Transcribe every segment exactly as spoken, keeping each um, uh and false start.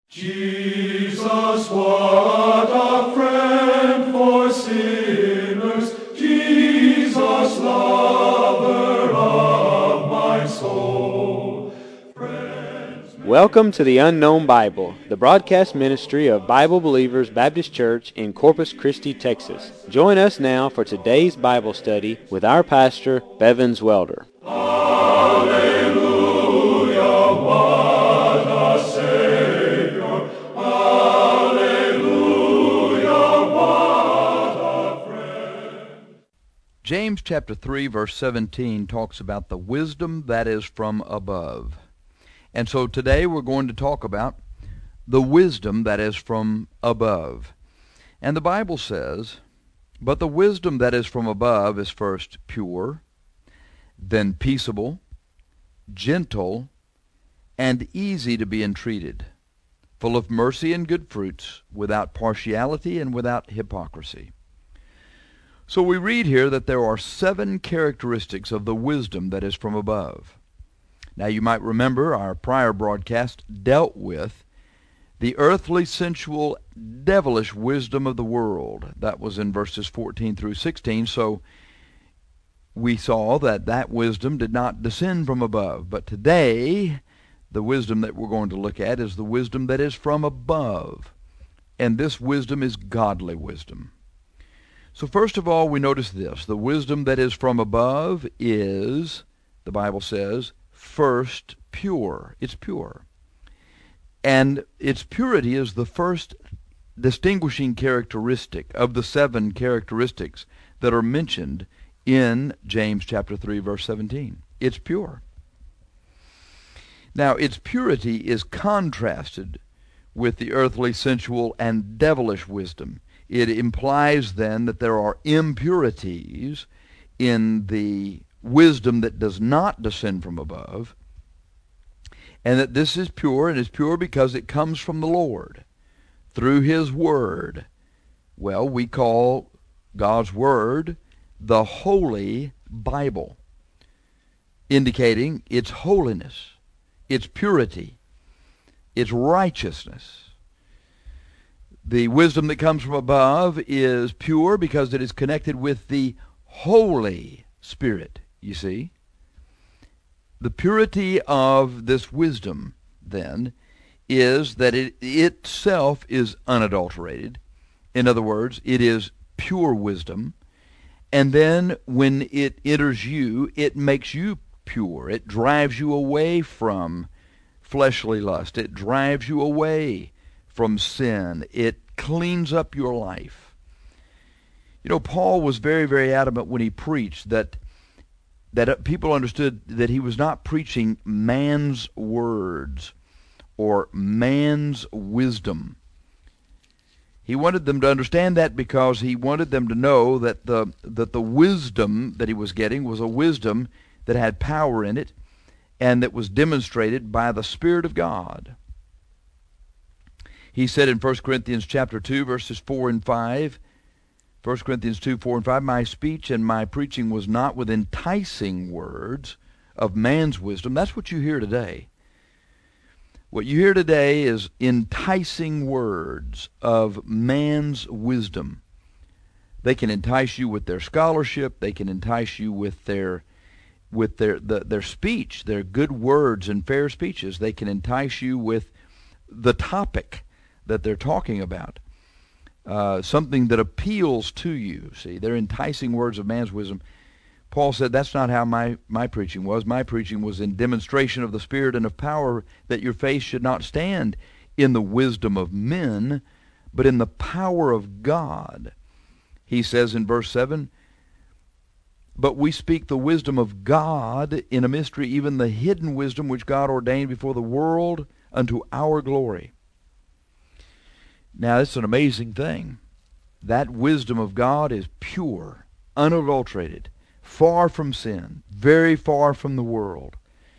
Jesus, what a friend for sinners, Jesus, lover of my soul. Friends, Welcome to the Unknown Bible, the broadcast ministry of Bible Believers Baptist Church in Corpus Christi, Texas. Join us now for today's Bible study with our pastor, Bevins Welder. Hallelujah, what a Savior. Hallelujah, what a friend. James chapter three verse seventeen talks about the wisdom that is from above. And so today we're going to talk about the wisdom that is from above. And the Bible says, "But the wisdom that is from above is first pure, then peaceable, gentle, and easy to be entreated, full of mercy and good fruits, without partiality and without hypocrisy." So we read here that there are seven characteristics of the wisdom that is from above. Now you might remember our prior broadcast dealt with the earthly, sensual, devilish wisdom of the world. That was in verses fourteen through sixteen. So we saw that that wisdom did not descend from above. But today, the wisdom that we're going to look at is the wisdom that is from above. And this wisdom is godly wisdom. So first of all, we notice this. The wisdom that is from above is, the Bible says, first pure. It's pure. And its purity is the first distinguishing characteristic of the seven characteristics that are mentioned in James chapter three verse seventeen. It's pure. Now, its purity is contrasted with the earthly, sensual, and devilish wisdom. It implies then that there are impurities in the wisdom that does not descend from above, and that this is pure, and is pure because it comes from the Lord through His Word. Well, we call God's Word the Holy Bible, indicating its holiness, its purity, its righteousness. The wisdom that comes from above is pure because it is connected with the Holy Spirit, you see. The purity of this wisdom, then, is that it itself is unadulterated. In other words, it is pure wisdom. And then when it enters you, it makes you pure. It drives you away from fleshly lust. It drives you away from sin. It cleans up your life. You know, Paul was very, very adamant when he preached that that people understood that he was not preaching man's words or man's wisdom. He wanted them to understand that because he wanted them to know that the that the wisdom that he was getting was a wisdom that had power in it and that was demonstrated by the Spirit of God. He said in First Corinthians chapter two, verses four and five, First Corinthians two, four and five, "My speech and my preaching was not with enticing words of man's wisdom." That's what you hear today. What you hear today is enticing words of man's wisdom. They can entice you with their scholarship. They can entice you with their with their the, their speech, their good words and fair speeches. They can entice you with the topic that they're talking about. Uh, something that appeals to you. See, they're enticing words of man's wisdom. Paul said, that's not how my, my preaching was. My preaching was in demonstration of the Spirit and of power, that your faith should not stand in the wisdom of men, but in the power of God. He says in verse seven, "But we speak the wisdom of God in a mystery, even the hidden wisdom which God ordained before the world unto our glory." Now, it's an amazing thing. That wisdom of God is pure, unadulterated, far from sin, very far from the world.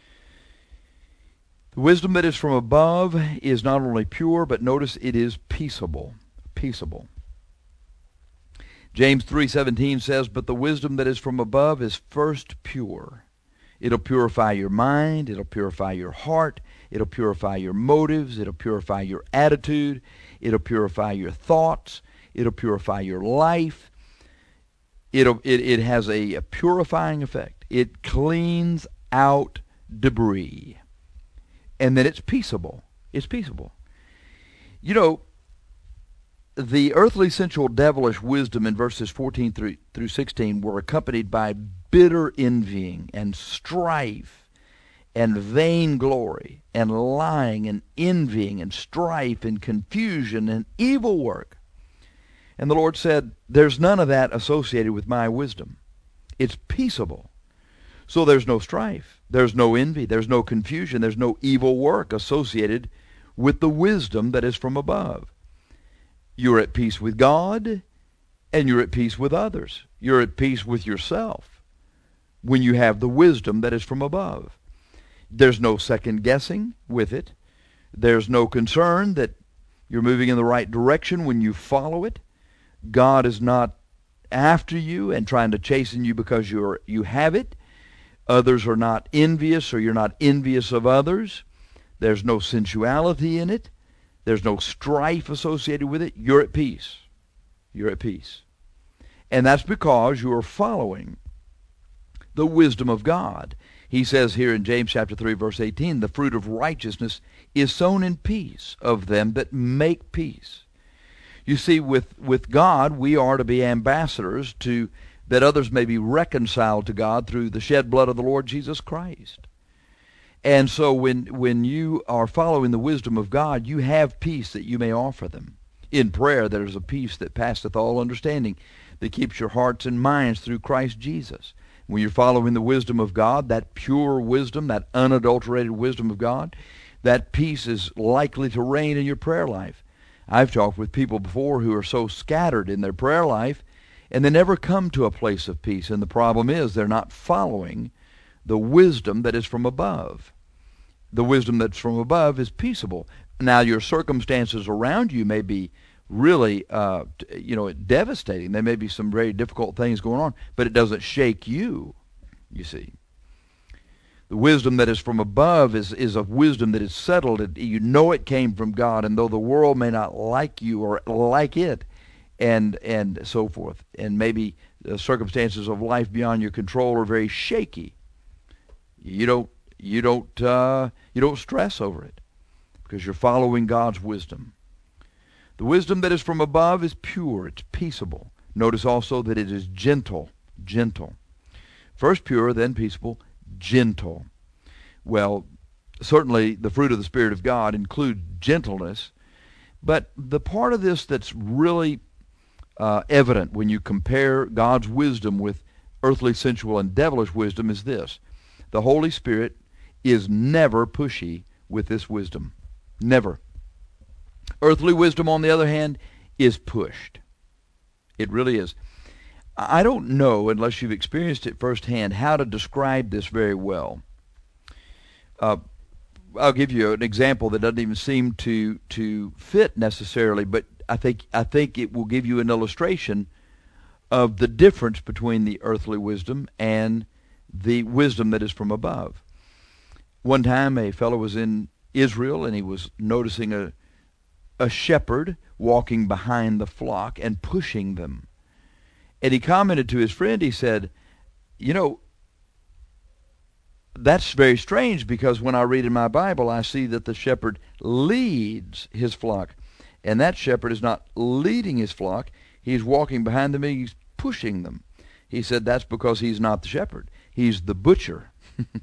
The wisdom that is from above is not only pure, but notice it is peaceable. Peaceable. James three seventeen says, "But the wisdom that is from above is first pure." It'll purify your mind. It'll purify your heart. It'll purify your motives. It'll purify your attitude. It'll purify your thoughts. It'll purify your life. It'll, it, it has a, a purifying effect. It cleans out debris. And then it's peaceable. It's peaceable. You know, the earthly, sensual, devilish wisdom in verses fourteen through, through sixteen were accompanied by bitter envying and strife and vainglory and lying and envying and strife and confusion and evil work. And the Lord said, there's none of that associated with my wisdom. It's peaceable. So there's no strife. There's no envy. There's no confusion. There's no evil work associated with the wisdom that is from above. You're at peace with God, and you're at peace with others. You're at peace with yourself when you have the wisdom that is from above. There's no second guessing with it. There's no concern that you're moving in the right direction when you follow it. God is not after you and trying to chasten you because you're you have it. Others are not envious, or you're not envious of others. There's no sensuality in it. There's no strife associated with it. You're at peace. You're at peace. And that's because you are following the wisdom of God. He says here in James chapter three, verse eighteen, the fruit of righteousness is sown in peace of them that make peace. You see, with, with God, we are to be ambassadors to that others may be reconciled to God through the shed blood of the Lord Jesus Christ. And so when, when you are following the wisdom of God, you have peace that you may offer them. In prayer, there is a peace that passeth all understanding, that keeps your hearts and minds through Christ Jesus. When you're following the wisdom of God, that pure wisdom, that unadulterated wisdom of God, that peace is likely to reign in your prayer life. I've talked with people before who are so scattered in their prayer life, and they never come to a place of peace. And the problem is they're not following the wisdom that is from above. The wisdom that's from above is peaceable. Now, your circumstances around you may be really, uh, you know, devastating. There may be some very difficult things going on, but it doesn't shake you, you see. The wisdom that is from above is, is a wisdom that is settled. It, you know it came from God, and though the world may not like you or like it, and and so forth, and maybe the circumstances of life beyond your control are very shaky, you don't you don't uh, you don't stress over it because you're following God's wisdom. The wisdom that is from above is pure, it's peaceable. Notice also that it is gentle, gentle. First pure, then peaceable, gentle. Well, certainly the fruit of the Spirit of God includes gentleness, but the part of this that's really uh, evident when you compare God's wisdom with earthly, sensual, and devilish wisdom is this. The Holy Spirit is never pushy with this wisdom. Never. Earthly wisdom, on the other hand, is pushed. It really is. I don't know, unless you've experienced it firsthand, how to describe this very well. Uh, I'll give you an example that doesn't even seem to to fit necessarily, but I think I think it will give you an illustration of the difference between the earthly wisdom and the wisdom that is from above. One time, a fellow was in Israel, and he was noticing a a shepherd walking behind the flock and pushing them. And he commented to his friend, he said, you know, that's very strange, because when I read in my Bible, I see that the shepherd leads his flock. And that shepherd is not leading his flock. He's walking behind them and he's pushing them. He said that's because he's not the shepherd. He's the butcher.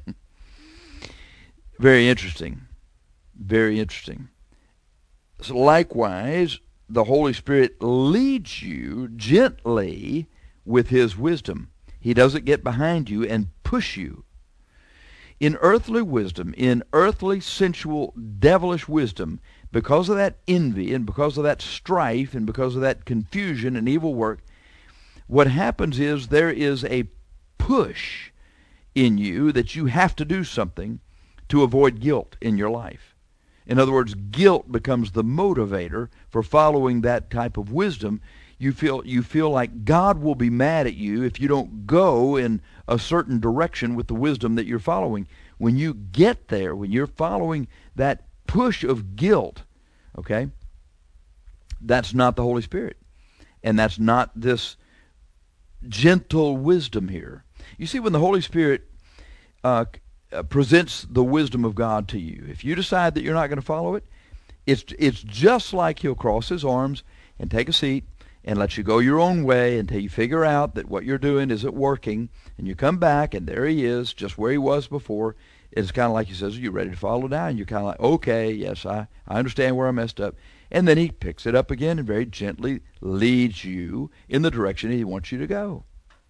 Very interesting. Very interesting. So likewise, the Holy Spirit leads you gently with his wisdom. He doesn't get behind you and push you. In earthly wisdom, in earthly, sensual, devilish wisdom, because of that envy and because of that strife and because of that confusion and evil work, what happens is there is a push in you that you have to do something to avoid guilt in your life. In other words, guilt becomes the motivator for following that type of wisdom. You feel you feel like God will be mad at you if you don't go in a certain direction with the wisdom that you're following. When you get there, when you're following that push of guilt, okay, that's not the Holy Spirit. And that's not this gentle wisdom here. You see, when the Holy Spirit uh, presents the wisdom of God to you, if you decide that you're not going to follow it, it's it's just like he'll cross his arms and take a seat and let you go your own way until you figure out that what you're doing isn't working, and you come back and there he is, just where he was before. It's kind of like he says, are you ready to follow now? And you're kind of like, okay, yes, I, I understand where I messed up. And then he picks it up again and very gently leads you in the direction he wants you to go.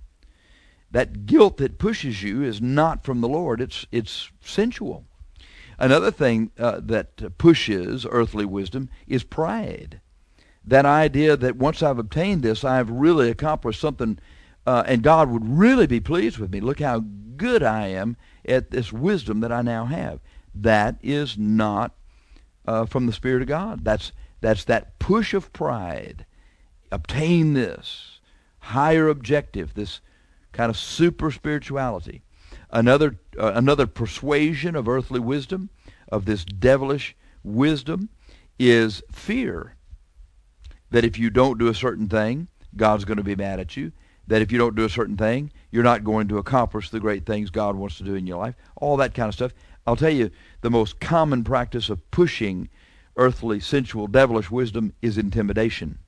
That guilt that pushes you is not from the Lord. It's it's sensual. Another thing uh, that pushes earthly wisdom is pride. That idea that once I've obtained this, I've really accomplished something, uh, and God would really be pleased with me. Look how good I am at this wisdom that I now have. That is not uh, from the Spirit of God. That's that's that push of pride. Obtain this higher objective, this kind of super spirituality. Another uh, another persuasion of earthly wisdom, of this devilish wisdom, is fear. That if you don't do a certain thing, God's going to be mad at you. That if you don't do a certain thing, you're not going to accomplish the great things God wants to do in your life. All that kind of stuff. I'll tell you, the most common practice of pushing earthly, sensual, devilish wisdom is intimidation.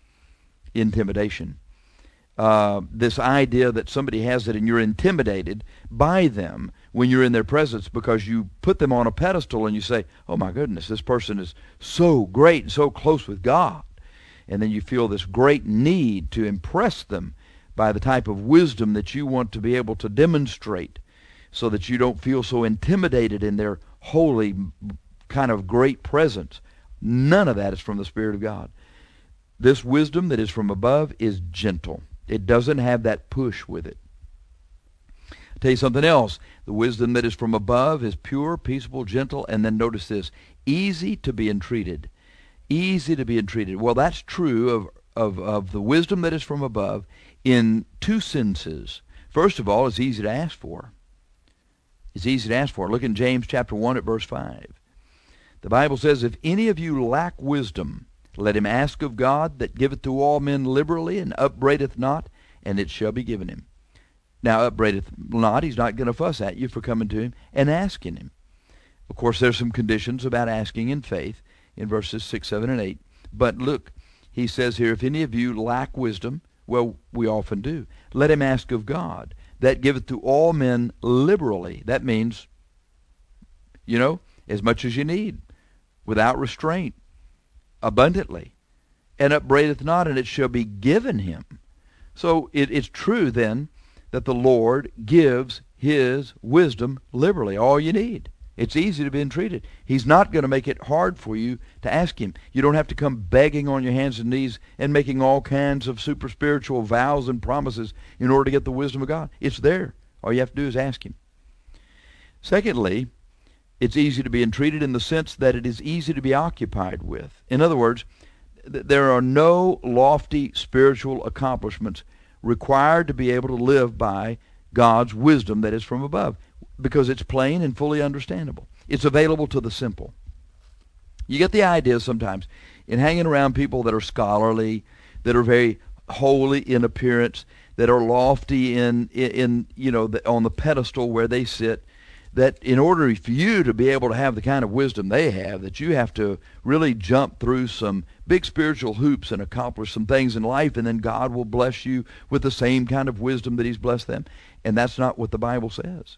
Intimidation. Uh, this idea that somebody has it and you're intimidated by them when you're in their presence because you put them on a pedestal and you say, oh my goodness, this person is so great and so close with God. And then you feel this great need to impress them by the type of wisdom that you want to be able to demonstrate so that you don't feel so intimidated in their holy kind of great presence. None of that is from the Spirit of God. This wisdom that is from above is gentle. It doesn't have that push with it. I'll tell you something else. The wisdom that is from above is pure, peaceable, gentle, and then notice this, easy to be entreated. Easy to be entreated. Well, that's true of, of, of the wisdom that is from above in two senses. First of all, it's easy to ask for. It's easy to ask for. Look in James chapter one at verse five. The Bible says, if any of you lack wisdom, let him ask of God that giveth to all men liberally and upbraideth not, and it shall be given him. Now, upbraideth not, he's not going to fuss at you for coming to him and asking him. Of course, there's some conditions about asking in faith in verses six, seven, and eight. But look, he says here, if any of you lack wisdom, well, we often do, let him ask of God that giveth to all men liberally. That means, you know, as much as you need, without restraint, abundantly, and upbraideth not, and it shall be given him. So it, it's true then that the Lord gives his wisdom liberally, all you need. It's easy to be entreated. He's not going to make it hard for you to ask him. You don't have to come begging on your hands and knees and making all kinds of super spiritual vows and promises in order to get the wisdom of God. It's there. All you have to do is ask him. Secondly, it's easy to be entreated in the sense that it is easy to be occupied with. In other words, th- there are no lofty spiritual accomplishments required to be able to live by God's wisdom that is from above, because it's plain and fully understandable. It's available to the simple. You get the idea sometimes in hanging around people that are scholarly, that are very holy in appearance, that are lofty in, in, in you know, the, on the pedestal where they sit, that in order for you to be able to have the kind of wisdom they have, that you have to really jump through some big spiritual hoops and accomplish some things in life, and then God will bless you with the same kind of wisdom that he's blessed them. And that's not what the Bible says.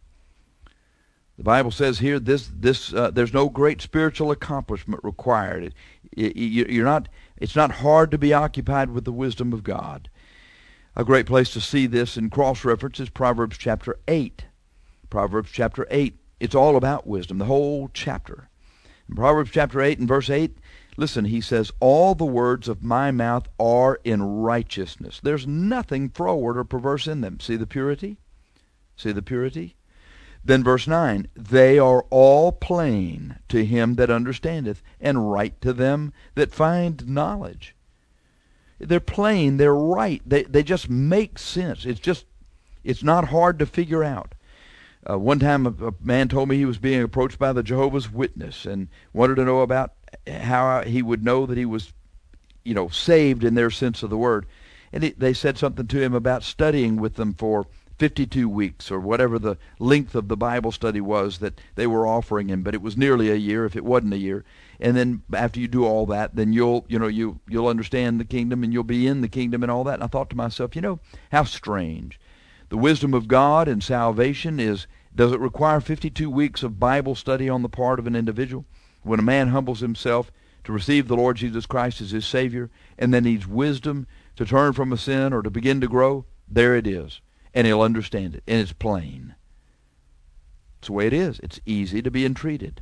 The Bible says here, this, this, uh, there's no great spiritual accomplishment required. It, it, you're not, it's not hard to be occupied with the wisdom of God. A great place to see this in cross-reference is Proverbs chapter eight. Proverbs chapter eight, it's all about wisdom, the whole chapter. In Proverbs chapter eight and verse eight, listen, he says, all the words of my mouth are in righteousness. There's nothing froward or perverse in them. See the purity? See the purity? Then verse nine, they are all plain to him that understandeth, and right to them that find knowledge. They're plain, they're right, they, they just make sense. It's just, it's not hard to figure out. Uh, one time a, a man told me he was being approached by the Jehovah's Witness and wanted to know about how he would know that he was, you know, saved in their sense of the word. And it, they said something to him about studying with them for fifty-two weeks or whatever the length of the Bible study was that they were offering him, but it was nearly a year if it wasn't a year. And then after you do all that, then you'll, you know, you, you'll understand the kingdom and you'll be in the kingdom and all that. And I thought to myself, you know, how strange. The wisdom of God and salvation is, does it require fifty-two weeks of Bible study on the part of an individual? When a man humbles himself to receive the Lord Jesus Christ as his Savior and then needs wisdom to turn from a sin or to begin to grow, there it is. And he'll understand it. And it's plain. It's the way it is. It's easy to be entreated.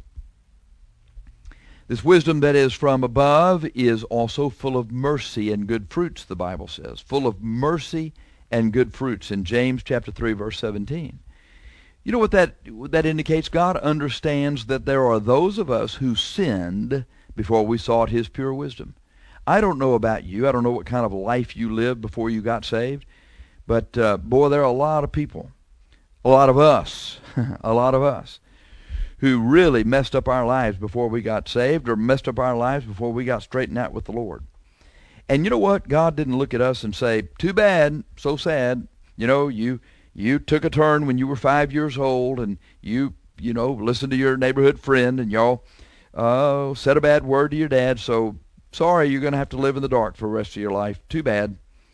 This wisdom that is from above is also full of mercy and good fruits, the Bible says. Full of mercy and good fruits in James chapter three, verse seventeen. You know what that what that indicates? God understands that there are those of us who sinned before we sought his pure wisdom. I don't know about you. I don't know what kind of life you lived before you got saved. But, uh, boy, there are a lot of people, a lot of us, a lot of us, who really messed up our lives before we got saved or messed up our lives before we got straightened out with the Lord. And you know what? God didn't look at us and say, too bad, so sad. You know, you you took a turn when you were five years old and you, you know, listened to your neighborhood friend and y'all uh, said a bad word to your dad, so sorry, you're going to have to live in the dark for the rest of your life. Too bad.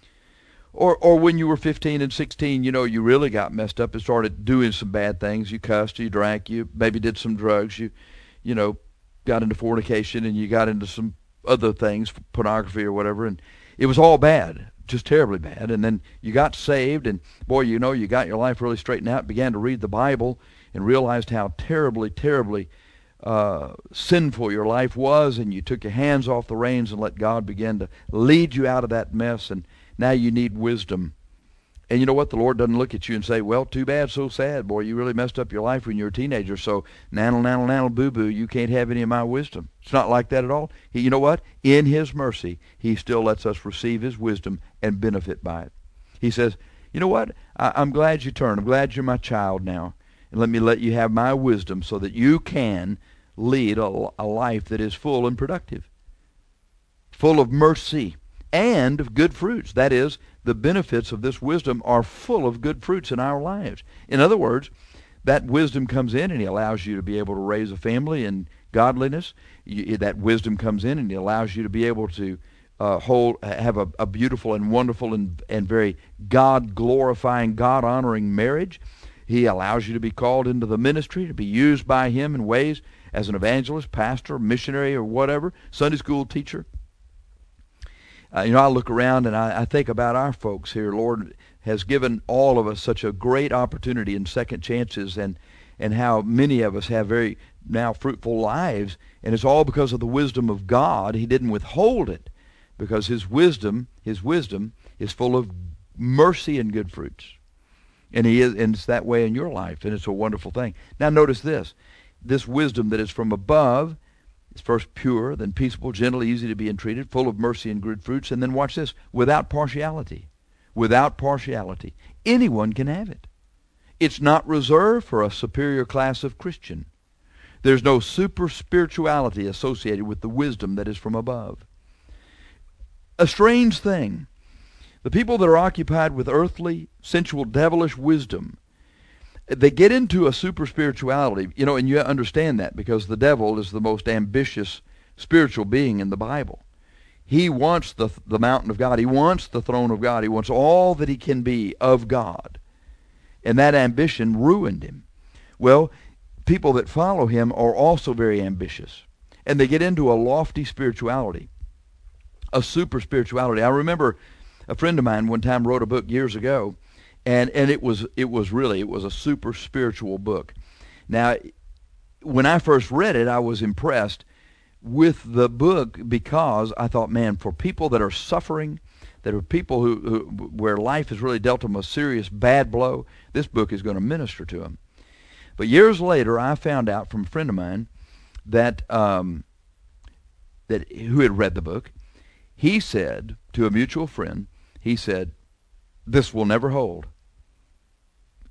Or or when you were fifteen and sixteen, you know, you really got messed up and started doing some bad things. You cussed, you drank, you maybe did some drugs, you, you know, got into fornication and you got into some other things, pornography or whatever, and it was all bad, just terribly bad. And then you got saved, and boy, you know, you got your life really straightened out, began to read the Bible, and realized how terribly, terribly uh, sinful your life was, and you took your hands off the reins and let God begin to lead you out of that mess, and now you need wisdom. And you know what? The Lord doesn't look at you and say, well, too bad, so sad. Boy, you really messed up your life when you were a teenager, so nannel, nannel, nannel, boo-boo, you can't have any of my wisdom. It's not like that at all. He, you know what? In his mercy, he still lets us receive his wisdom and benefit by it. He says, you know what? I, I'm glad you turned. I'm glad you're my child now. And let me let you have my wisdom so that you can lead a, a life that is full and productive, full of mercy and of good fruits. That is, the benefits of this wisdom are full of good fruits in our lives. In other words, that wisdom comes in and he allows you to be able to raise a family in godliness. You, that wisdom comes in and he allows you to be able to uh, hold, have a, a beautiful and wonderful and, and very God-glorifying, God-honoring marriage. He allows you to be called into the ministry, to be used by him in ways as an evangelist, pastor, missionary, or whatever, Sunday school teacher. Uh, you know, I look around and I, I think about our folks here. Lord has given all of us such a great opportunity and second chances, and and how many of us have very now fruitful lives, and it's all because of the wisdom of God. He didn't withhold it, because his wisdom, his wisdom is full of mercy and good fruits. And he is, and it's that way in your life, and it's a wonderful thing. Now notice this. This wisdom that is from above is first pure, then peaceable, gentle, easy to be entreated, full of mercy and good fruits, and then watch this, without partiality. Without partiality. Anyone can have it. It's not reserved for a superior class of Christian. There's no super spirituality associated with the wisdom that is from above. A strange thing. The people that are occupied with earthly, sensual, devilish wisdom, they get into a super spirituality, you know, and you understand that because the devil is the most ambitious spiritual being in the Bible. He wants the the mountain of God. He wants the throne of God. He wants all that he can be of God. And that ambition ruined him. Well, people that follow him are also very ambitious. And they get into a lofty spirituality, a super spirituality. I remember a friend of mine one time wrote a book years ago, And and it was it was really it was a super spiritual book. Now, when I first read it, I was impressed with the book because I thought, man, for people that are suffering, that are people who, who where life has really dealt them a serious bad blow, this book is going to minister to them. But years later, I found out from a friend of mine that um, that who had read the book. He said to a mutual friend, he said, "This will never hold.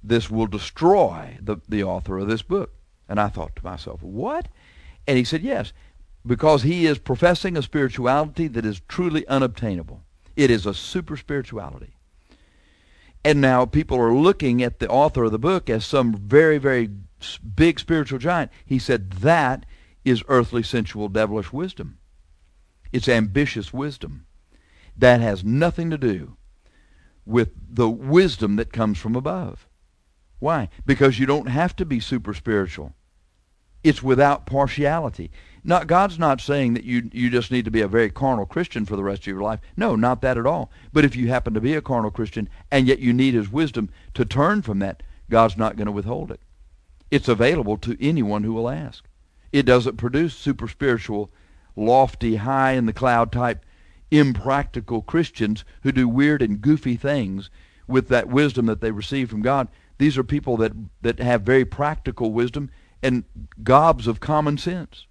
this will destroy the, the author of this book. And I thought to myself, what? And he said, yes, because he is professing a spirituality that is truly unobtainable. It is a super spirituality. And now people are looking at the author of the book as some very, very big spiritual giant. He said that is earthly, sensual, devilish wisdom. It's ambitious wisdom. That has nothing to do with the wisdom that comes from above. Why? Because you don't have to be super spiritual. It's without partiality. Not, God's not saying that you, you just need to be a very carnal Christian for the rest of your life. No, not that at all. But if you happen to be a carnal Christian and yet you need his wisdom to turn from that, God's not going to withhold it. It's available to anyone who will ask. It doesn't produce super spiritual, lofty, high in the cloud type, impractical Christians who do weird and goofy things with that wisdom that they receive from God. These are people that, that have very practical wisdom and gobs of common sense.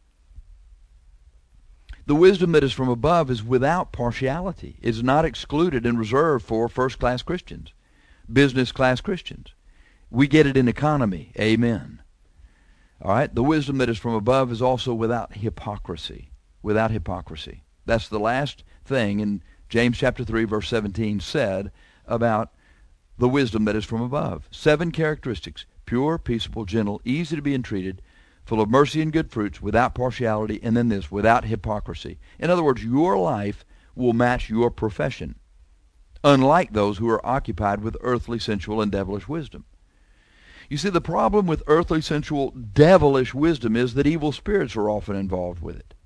The wisdom that is from above is without partiality. It's not excluded and reserved for first-class Christians, business-class Christians. We get it in economy. Amen. All right? The wisdom that is from above is also without hypocrisy. Without hypocrisy. That's the last thing in James chapter three, verse seventeen said about the wisdom that is from above. Seven characteristics: pure, peaceable, gentle, easy to be entreated, full of mercy and good fruits, without partiality, and then this, without hypocrisy. In other words, your life will match your profession, unlike those who are occupied with earthly, sensual, and devilish wisdom. You see, the problem with earthly, sensual, devilish wisdom is that evil spirits are often involved with it.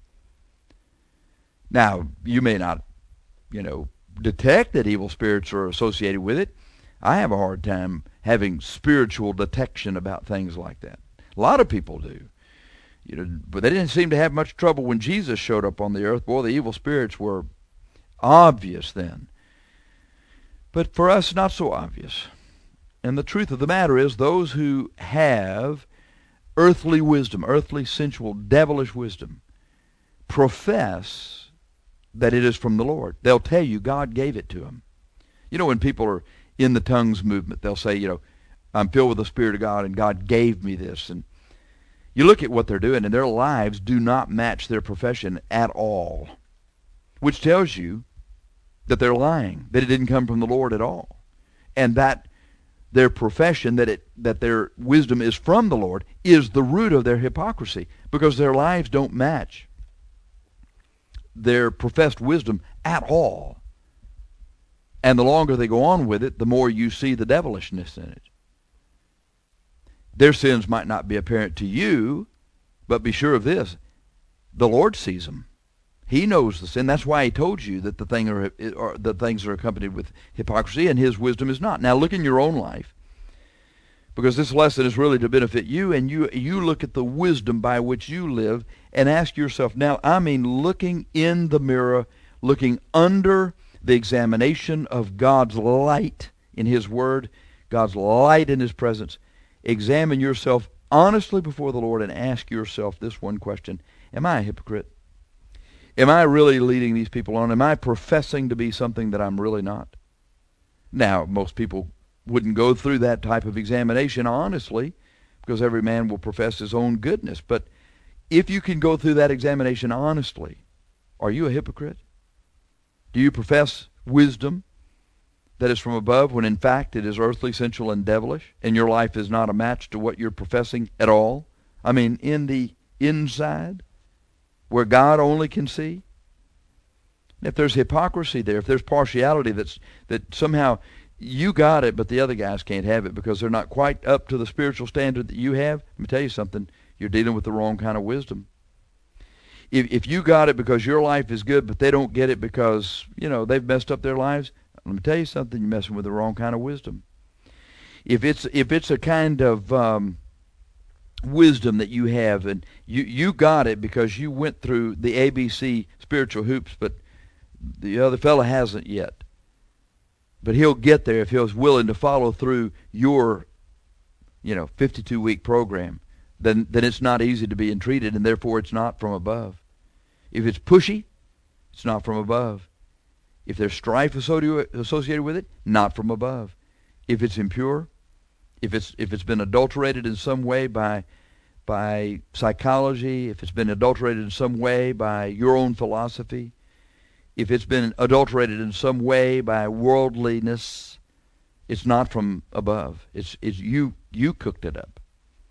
Now, you may not, you know, detect that evil spirits are associated with it. I have a hard time having spiritual detection about things like that. A lot of people do. You know, but they didn't seem to have much trouble when Jesus showed up on the earth. Boy, the evil spirits were obvious then. But for us, not so obvious. And the truth of the matter is, those who have earthly wisdom, earthly, sensual, devilish wisdom, profess that it is from the Lord. They'll tell you God gave it to them. You know, when people are in the tongues movement, they'll say, you know, I'm filled with the Spirit of God and God gave me this. And you look at what they're doing and their lives do not match their profession at all, which tells you that they're lying, that it didn't come from the Lord at all. And that their profession, that it that their wisdom is from the Lord, is the root of their hypocrisy, because their lives don't match their professed wisdom at all. And the longer they go on with it, the more you see the devilishness in it. Their sins might not be apparent to you, but be sure of this: the Lord sees them. He knows the sin. That's why he told you that the thing are, are the things are accompanied with hypocrisy, and his wisdom is not. Now look in your own life, because this lesson is really to benefit you, and you you look at the wisdom by which you live and ask yourself, now, I mean looking in the mirror, looking under the examination of God's light in his word, God's light in his presence, examine yourself honestly before the Lord and ask yourself this one question: am I a hypocrite? Am I really leading these people on? Am I professing to be something that I'm really not? Now, most people wouldn't go through that type of examination honestly, because every man will profess his own goodness. But if you can go through that examination honestly, are you a hypocrite? Do you profess wisdom that is from above when in fact it is earthly, sensual, and devilish, and your life is not a match to what you're professing at all? I mean, in the inside, where God only can see? If there's hypocrisy there, if there's partiality that's that somehow you got it, but the other guys can't have it because they're not quite up to the spiritual standard that you have, let me tell you something, you're dealing with the wrong kind of wisdom. If if you got it because your life is good, but they don't get it because, you know, they've messed up their lives, let me tell you something, you're messing with the wrong kind of wisdom. If it's if it's a kind of um, wisdom that you have, and you, you got it because you went through the A B C spiritual hoops, but the other fellow hasn't yet. But he'll get there if he's willing to follow through your, you know, fifty-two week program. Then, then it's not easy to be entreated, and therefore it's not from above. If it's pushy, it's not from above. If there's strife associated with it, not from above. If it's impure, If it's if it's been adulterated in some way by by psychology, if it's been adulterated in some way by your own philosophy, if it's been adulterated in some way by worldliness, it's not from above. It's it's you you cooked it up.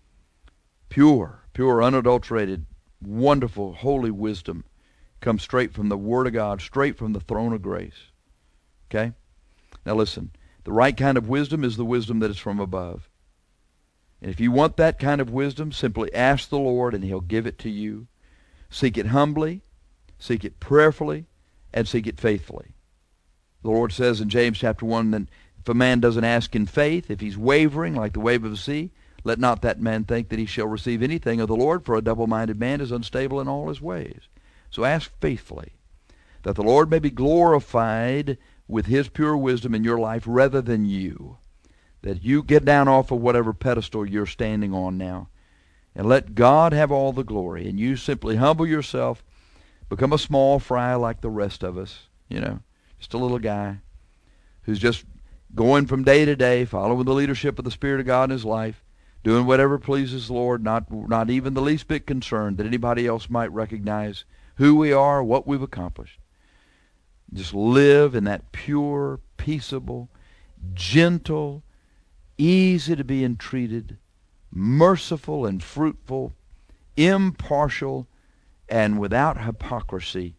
Pure, pure, unadulterated, wonderful, holy wisdom comes straight from the Word of God, straight from the throne of grace. Okay? Now listen, the right kind of wisdom is the wisdom that is from above. And if you want that kind of wisdom, simply ask the Lord and He'll give it to you. Seek it humbly, seek it prayerfully, and seek it faithfully. The Lord says in James chapter one that if a man doesn't ask in faith, if he's wavering like the wave of the sea, let not that man think that he shall receive anything of the Lord, for a double-minded man is unstable in all his ways. So ask faithfully, that the Lord may be glorified with His pure wisdom in your life rather than you. That you get down off of whatever pedestal you're standing on now, and let God have all the glory, and you simply humble yourself, become a small fry like the rest of us, you know, just a little guy who's just going from day to day, following the leadership of the Spirit of God in his life, doing whatever pleases the Lord, not not even the least bit concerned that anybody else might recognize who we are, what we've accomplished. Just live in that pure, peaceable, gentle, easy to be entreated, merciful and fruitful, impartial, and without hypocrisy,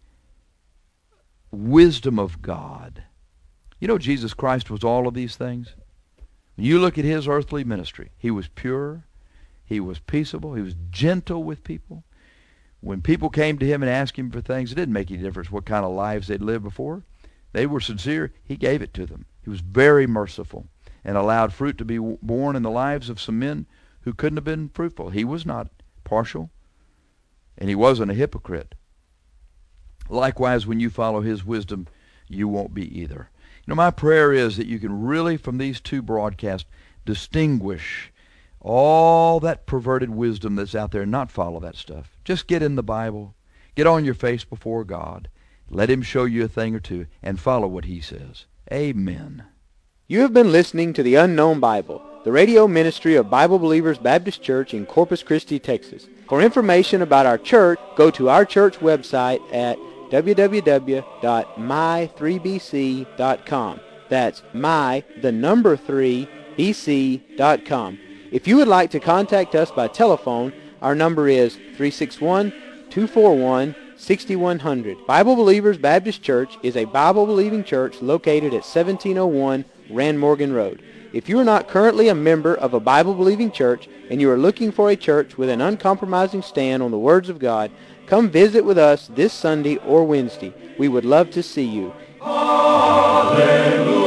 wisdom of God. You know, Jesus Christ was all of these things. When you look at His earthly ministry, He was pure, He was peaceable, He was gentle with people. When people came to Him and asked Him for things, it didn't make any difference what kind of lives they'd lived before. They were sincere. He gave it to them. He was very merciful and allowed fruit to be born in the lives of some men who couldn't have been fruitful. He was not partial, and He wasn't a hypocrite. Likewise, when you follow His wisdom, you won't be either. You know, my prayer is that you can really, from these two broadcasts, distinguish all that perverted wisdom that's out there and not follow that stuff. Just get in the Bible. Get on your face before God. Let Him show you a thing or two and follow what He says. Amen. You have been listening to The Unknown Bible, the radio ministry of Bible Believers Baptist Church in Corpus Christi, Texas. For information about our church, go to our church website at w w w dot my three b c dot com. That's my, the number three, b c dot com. If you would like to contact us by telephone, our number is three six one, two four one, six one zero zero. Bible Believers Baptist Church is a Bible-believing church located at seventeen oh one Rand Morgan Road. If you are not currently a member of a Bible-believing church and you are looking for a church with an uncompromising stand on the words of God, come visit with us this Sunday or Wednesday. We would love to see you. Hallelujah.